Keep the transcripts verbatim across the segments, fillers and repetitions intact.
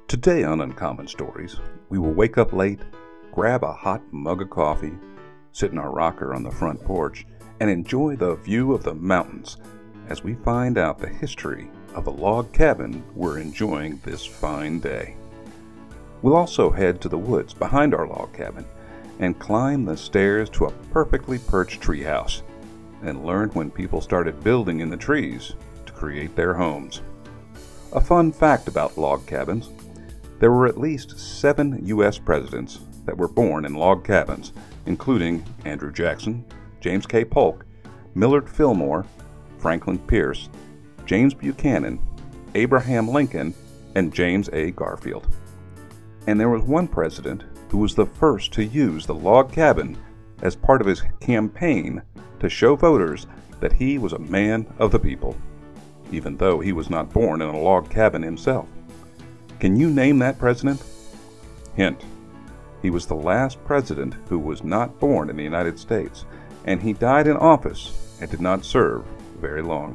Today on Uncommon Stories, we will wake up late, grab a hot mug of coffee, sit in our rocker on the front porch, and enjoy the view of the mountains as we find out the history of the log cabin we're enjoying this fine day. We'll also head to the woods behind our log cabin and climb the stairs to a perfectly perched treehouse and learn when people started building in the trees to create their homes. A fun fact about log cabins: there were at least seven U S presidents that were born in log cabins, including Andrew Jackson, James K. Polk, Millard Fillmore, Franklin Pierce, James Buchanan, Abraham Lincoln, and James A. Garfield. And there was one president who was the first to use the log cabin as part of his campaign to show voters that he was a man of the people, even though he was not born in a log cabin himself. Can you name that president? Hint: he was the last president who was not born in the United States, and he died in office and did not serve very long.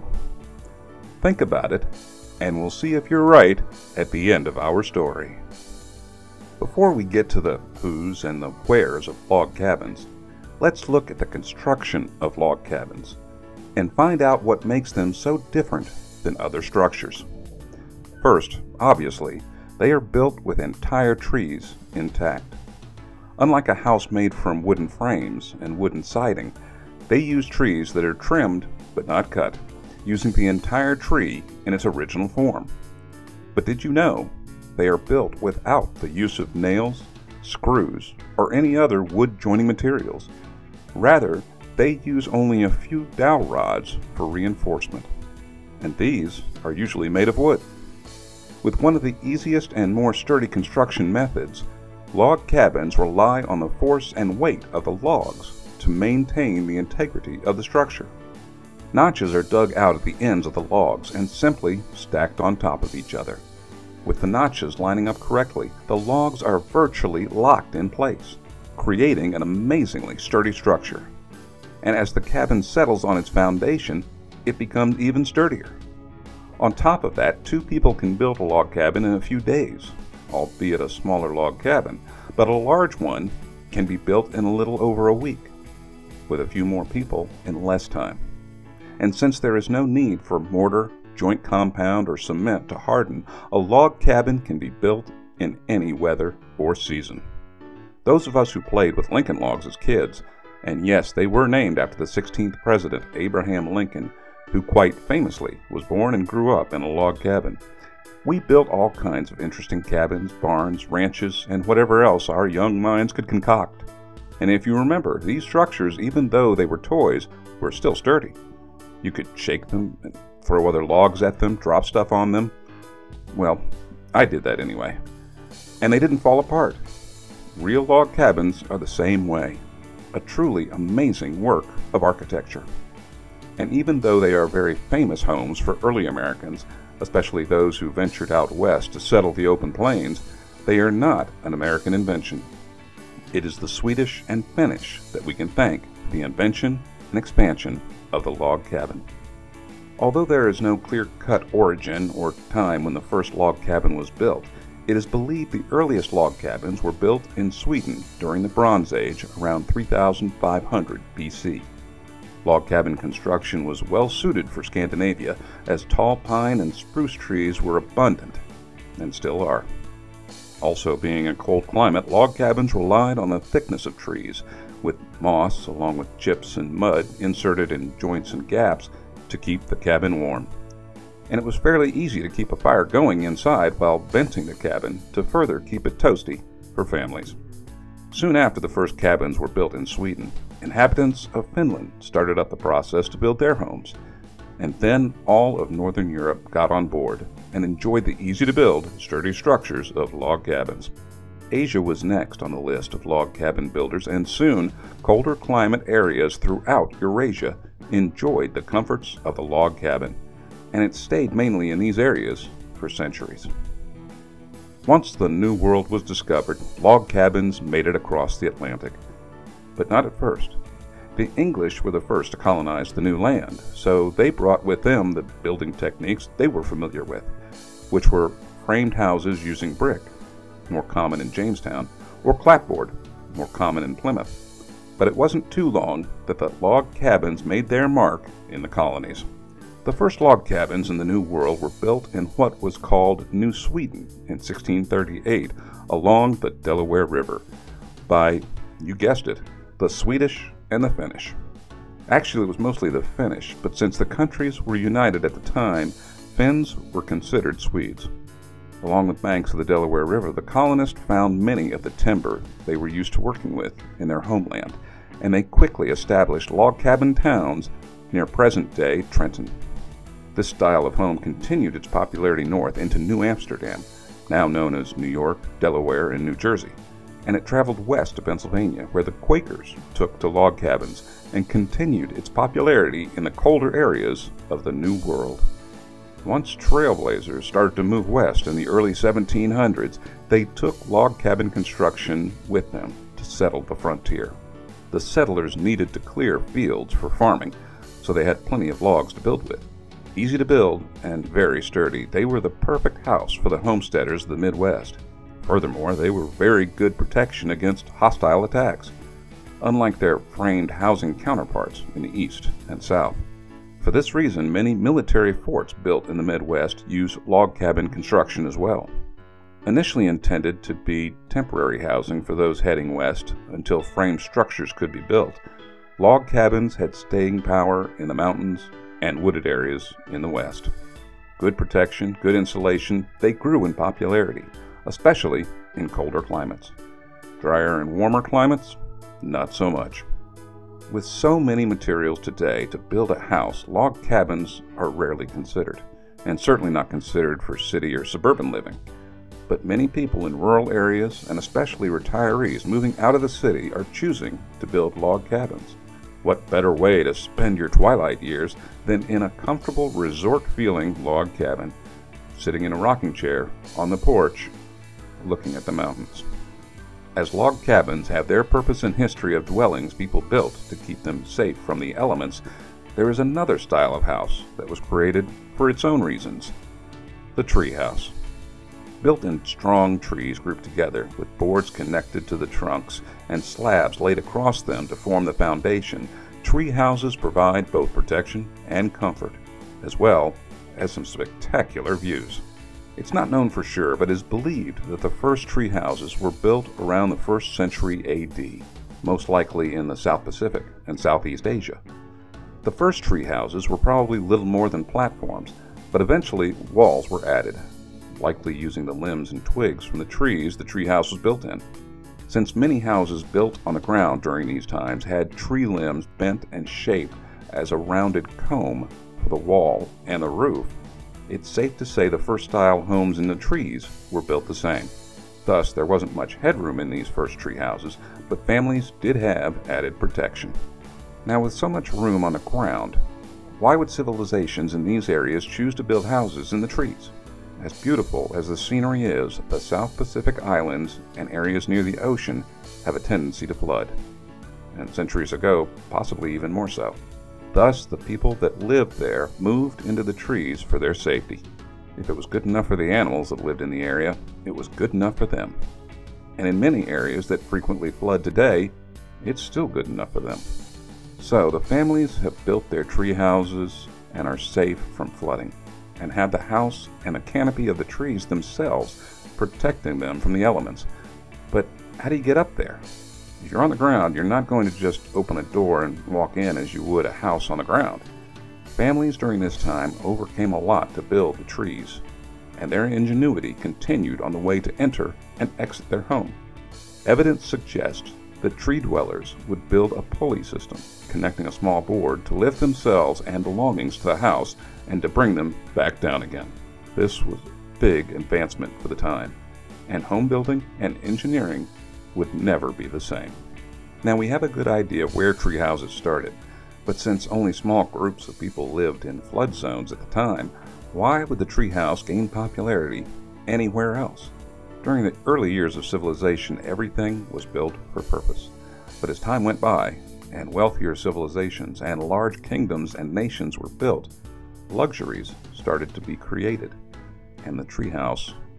Think about it, and we'll see if you're right at the end of our story. Before we get to the who's and the where's of log cabins, let's look at the construction of log cabins and find out what makes them so different than other structures. First, obviously, they are built with entire trees intact. Unlike a house made from wooden frames and wooden siding, they use trees that are trimmed but not cut, using the entire tree in its original form. But did you know they are built without the use of nails, screws, or any other wood joining materials? Rather, they use only a few dowel rods for reinforcement, and these are usually made of wood. With one of the easiest and more sturdy construction methods, log cabins rely on the force and weight of the logs to maintain the integrity of the structure. Notches are dug out at the ends of the logs and simply stacked on top of each other. With the notches lining up correctly, the logs are virtually locked in place, creating an amazingly sturdy structure. And as the cabin settles on its foundation, it becomes even sturdier. On top of that, two people can build a log cabin in a few days, albeit a smaller log cabin, but a large one can be built in a little over a week, with a few more people in less time. And since there is no need for mortar, joint compound, or cement to harden, a log cabin can be built in any weather or season. Those of us who played with Lincoln Logs as kids, and yes, they were named after the sixteenth president, Abraham Lincoln, who quite famously was born and grew up in a log cabin. We built all kinds of interesting cabins, barns, ranches, and whatever else our young minds could concoct. And if you remember, these structures, even though they were toys, were still sturdy. You could shake them and throw other logs at them, drop stuff on them. Well, I did that anyway. And they didn't fall apart. Real log cabins are the same way. A truly amazing work of architecture. And even though they are very famous homes for early Americans, especially those who ventured out west to settle the open plains, they are not an American invention. It is the Swedish and Finnish that we can thank for the invention and expansion of the log cabin. Although there is no clear-cut origin or time when the first log cabin was built, it is believed the earliest log cabins were built in Sweden during the Bronze Age around three thousand five hundred B C. Log cabin construction was well suited for Scandinavia, as tall pine and spruce trees were abundant, and still are. Also, being a cold climate, log cabins relied on the thickness of trees, with moss along with chips and mud inserted in joints and gaps to keep the cabin warm. And it was fairly easy to keep a fire going inside while venting the cabin to further keep it toasty for families. Soon after the first cabins were built in Sweden, inhabitants of Finland started up the process to build their homes, and then all of Northern Europe got on board and enjoyed the easy-to-build, sturdy structures of log cabins. Asia was next on the list of log cabin builders, and soon colder climate areas throughout Eurasia enjoyed the comforts of the log cabin, and it stayed mainly in these areas for centuries. Once the New World was discovered, log cabins made it across the Atlantic. But not at first. The English were the first to colonize the new land, so they brought with them the building techniques they were familiar with, which were framed houses using brick, more common in Jamestown, or clapboard, more common in Plymouth. But it wasn't too long that the log cabins made their mark in the colonies. The first log cabins in the New World were built in what was called New Sweden in sixteen thirty-eight along the Delaware River by, you guessed it, the Swedish and the Finnish. Actually, it was mostly the Finnish, but since the countries were united at the time, Finns were considered Swedes. Along the banks of the Delaware River, the colonists found many of the timber they were used to working with in their homeland, and they quickly established log cabin towns near present-day Trenton. This style of home continued its popularity north into New Amsterdam, now known as New York, Delaware, and New Jersey, and it traveled west to Pennsylvania, where the Quakers took to log cabins and continued its popularity in the colder areas of the New World. Once trailblazers started to move west in the early seventeen hundreds, they took log cabin construction with them to settle the frontier. The settlers needed to clear fields for farming, so they had plenty of logs to build with. Easy to build and very sturdy, they were the perfect house for the homesteaders of the Midwest. Furthermore, they were very good protection against hostile attacks, unlike their framed housing counterparts in the East and South. For this reason, many military forts built in the Midwest use log cabin construction as well. Initially intended to be temporary housing for those heading west until frame structures could be built, log cabins had staying power in the mountains and wooded areas in the West. Good protection, good insulation, they grew in popularity, especially in colder climates. Drier and warmer climates, not so much. With so many materials today to build a house, log cabins are rarely considered, and certainly not considered for city or suburban living. But many people in rural areas, and especially retirees moving out of the city, are choosing to build log cabins. What better way to spend your twilight years than in a comfortable resort-feeling log cabin, sitting in a rocking chair on the porch, looking at the mountains. As log cabins have their purpose and history of dwellings people built to keep them safe from the elements, there is another style of house that was created for its own reasons: the tree house. Built in strong trees grouped together with boards connected to the trunks and slabs laid across them to form the foundation, tree houses provide both protection and comfort, as well as some spectacular views. It's not known for sure, but is believed that the first tree houses were built around the first century A D, most likely in the South Pacific and Southeast Asia. The first tree houses were probably little more than platforms, but eventually walls were added, likely using the limbs and twigs from the trees the tree house was built in. Since many houses built on the ground during these times had tree limbs bent and shaped as a rounded comb for the wall and the roof, it's safe to say the first style homes in the trees were built the same. Thus, there wasn't much headroom in these first tree houses, but families did have added protection. Now, with so much room on the ground, why would civilizations in these areas choose to build houses in the trees? As beautiful as the scenery is, the South Pacific Islands and areas near the ocean have a tendency to flood, and centuries ago, possibly even more so. Thus, the people that lived there moved into the trees for their safety. If it was good enough for the animals that lived in the area, it was good enough for them. And in many areas that frequently flood today, it's still good enough for them. So, the families have built their tree houses and are safe from flooding, and have the house and the canopy of the trees themselves protecting them from the elements. But how do you get up there? If you're on the ground, you're not going to just open a door and walk in as you would a house on the ground. Families during this time overcame a lot to build the trees, and their ingenuity continued on the way to enter and exit their home. Evidence suggests that tree dwellers would build a pulley system connecting a small board to lift themselves and belongings to the house and to bring them back down again. This was a big advancement for the time, and home building and engineering would never be the same. Now, we have a good idea of where tree houses started, but since only small groups of people lived in flood zones at the time, why would the tree house gain popularity anywhere else? During the early years of civilization, everything was built for purpose. But as time went by, and wealthier civilizations and large kingdoms and nations were built, luxuries started to be created, and the treehouse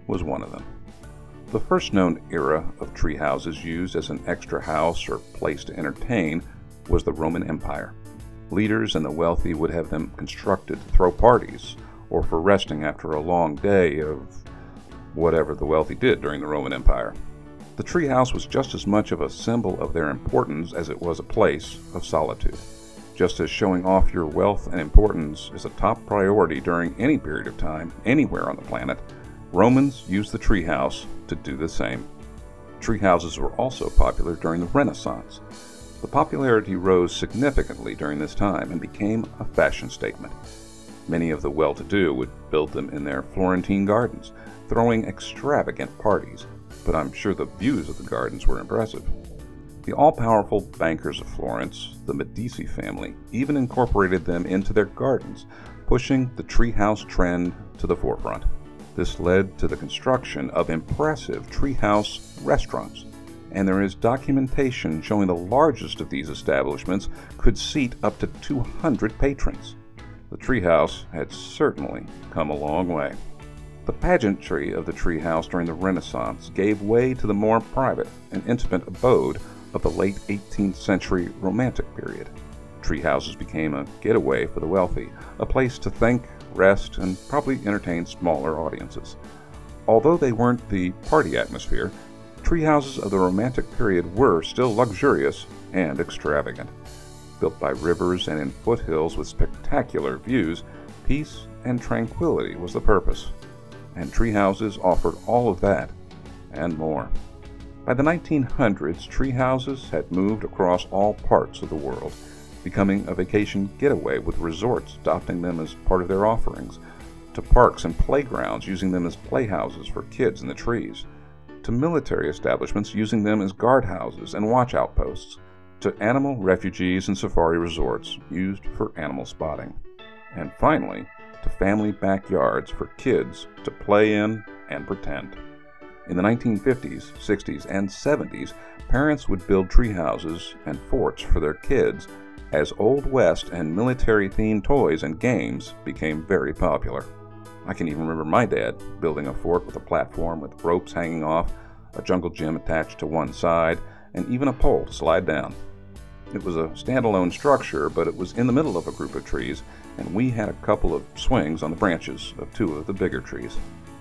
was one of them. The first known era of tree houses used as an extra house or place to entertain was the Roman Empire. Leaders and the wealthy would have them constructed to throw parties or for resting after a long day of whatever the wealthy did during the Roman Empire. The treehouse was just as much of a symbol of their importance as it was a place of solitude. Just as showing off your wealth and importance is a top priority during any period of time, anywhere on the planet, Romans used the treehouse to do the same. Treehouses were also popular during the Renaissance. The popularity rose significantly during this time and became a fashion statement. Many of the well-to-do would build them in their Florentine gardens, throwing extravagant parties, but I'm sure the views of the gardens were impressive. The all-powerful bankers of Florence, the Medici family, even incorporated them into their gardens, pushing the treehouse trend to the forefront. This led to the construction of impressive treehouse restaurants, and there is documentation showing the largest of these establishments could seat up to two hundred patrons. The treehouse had certainly come a long way. The pageantry of the treehouse during the Renaissance gave way to the more private and intimate abode of the late eighteenth century Romantic period. Treehouses became a getaway for the wealthy, a place to think, rest, and probably entertain smaller audiences. Although they weren't the party atmosphere, treehouses of the Romantic period were still luxurious and extravagant. Built by rivers and in foothills with spectacular views, peace and tranquility was the purpose. And treehouses offered all of that and more. By the nineteen hundreds, treehouses had moved across all parts of the world, becoming a vacation getaway with resorts adopting them as part of their offerings, to parks and playgrounds using them as playhouses for kids in the trees, to military establishments using them as guardhouses and watch outposts, to animal refuges and safari resorts used for animal spotting, and finally, to family backyards for kids to play in and pretend. In the nineteen fifties, sixties, and seventies, parents would build tree houses and forts for their kids as Old West and military-themed toys and games became very popular. I can even remember my dad building a fort with a platform with ropes hanging off, a jungle gym attached to one side, and even a pole to slide down. It was a standalone structure, but it was in the middle of a group of trees, and we had a couple of swings on the branches of two of the bigger trees.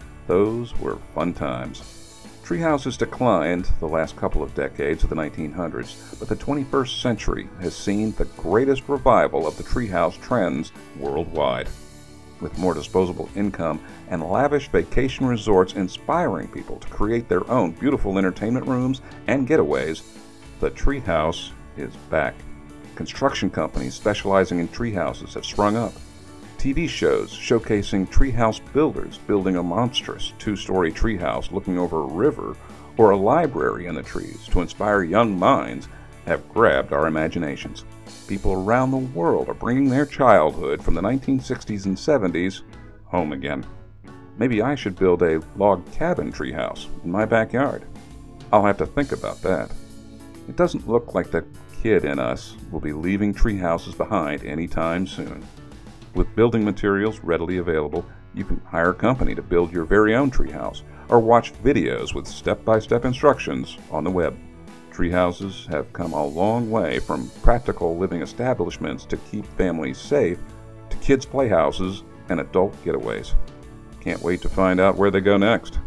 Those were fun times. Treehouses declined the last couple of decades of the nineteen hundreds, but the twenty-first century has seen the greatest revival of the treehouse trends worldwide. With more disposable income and lavish vacation resorts inspiring people to create their own beautiful entertainment rooms and getaways, the treehouse is back. Construction companies specializing in treehouses have sprung up. T V shows showcasing treehouse builders building a monstrous two-story treehouse looking over a river or a library in the trees to inspire young minds have grabbed our imaginations. People around the world are bringing their childhood from the nineteen sixties and seventies home again. Maybe I should build a log cabin treehouse in my backyard. I'll have to think about that. It doesn't look like the kid in us will be leaving treehouses behind anytime soon. With building materials readily available, you can hire a company to build your very own treehouse or watch videos with step-by-step instructions on the web. Treehouses have come a long way from practical living establishments to keep families safe to kids' playhouses and adult getaways. Can't wait to find out where they go next.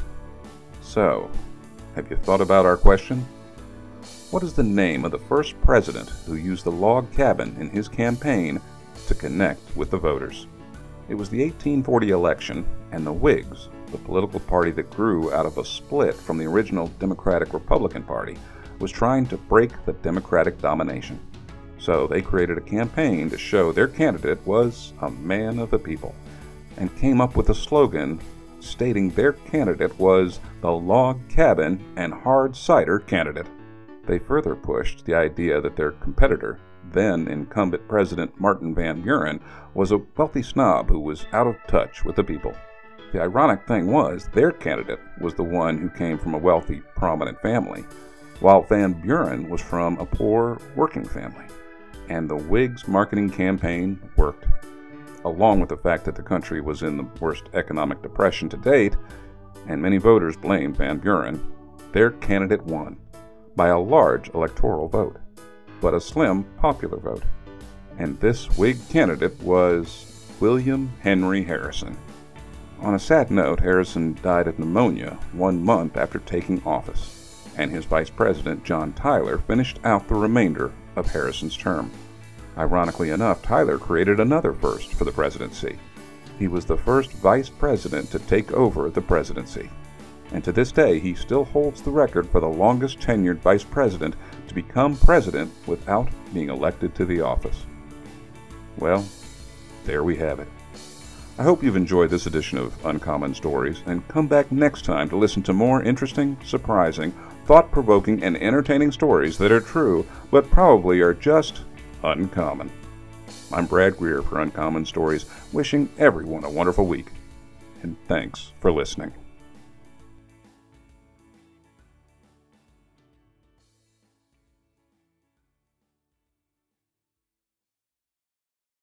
So, have you thought about our question? What is the name of the first president who used the log cabin in his campaign to connect with the voters? It was the eighteen forty election, and the Whigs, the political party that grew out of a split from the original Democratic-Republican Party, was trying to break the Democratic domination. So they created a campaign to show their candidate was a man of the people, and came up with a slogan stating their candidate was the log cabin and hard cider candidate. They further pushed the idea that their competitor, then incumbent President Martin Van Buren, was a wealthy snob who was out of touch with the people. The ironic thing was, their candidate was the one who came from a wealthy, prominent family, while Van Buren was from a poor, working family. And the Whigs' marketing campaign worked. Along with the fact that the country was in the worst economic depression to date, and many voters blamed Van Buren, their candidate won by a large electoral vote, but a slim popular vote. And this Whig candidate was William Henry Harrison. On a sad note, Harrison died of pneumonia one month after taking office, and his vice president, John Tyler, finished out the remainder of Harrison's term. Ironically enough, Tyler created another first for the presidency. He was the first vice president to take over the presidency, and to this day he still holds the record for the longest tenured vice president to become president without being elected to the office. Well, there we have it. I hope you've enjoyed this edition of Uncommon Stories, and come back next time to listen to more interesting, surprising, thought-provoking, and entertaining stories that are true, but probably are just uncommon. I'm Brad Greer for Uncommon Stories, wishing everyone a wonderful week, and thanks for listening.